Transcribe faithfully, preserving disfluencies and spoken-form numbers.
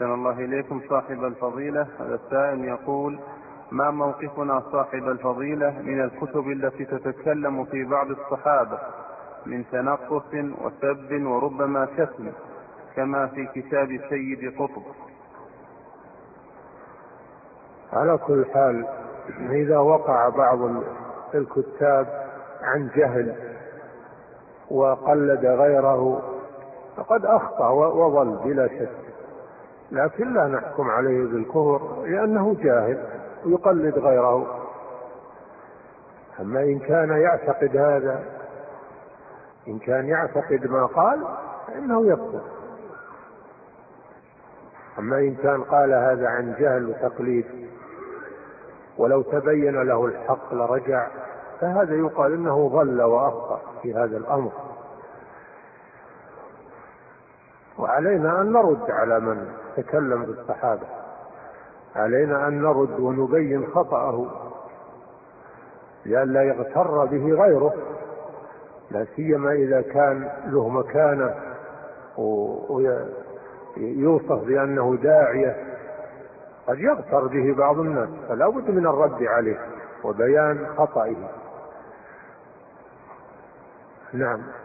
أحسن الله إليكم صاحب الفضيلة. هذا السائل يقول: ما موقفنا صاحب الفضيلة من الكتب التي تتكلم في بعض الصحابة من تنقص وسب وربما شتم، كما في كتاب سيد قطب؟ على كل حال، إذا وقع بعض الكتاب عن جهل وقلد غيره فقد أخطأ وضل بلا شك، لكن لا نحكم عليه بالكفر لأنه جاهل ويقلد غيره. أما إن كان يعتقد هذا، إن كان يعتقد ما قال فإنه يكفر. أما إن كان قال هذا عن جهل وتقليد ولو تبين له الحق لرجع، فهذا يقال إنه ضل وأخطأ في هذا الأمر. وعلينا أن نرد على من تكلم بالصحابة، علينا أن نرد ونبين خطأه لئلا يغتر به غيره، لا سيما إذا كان له مكانة ويوصف بأنه داعية، قد يغتر به بعض الناس، فلا بد من الرد عليه وبيان خطئه. نعم.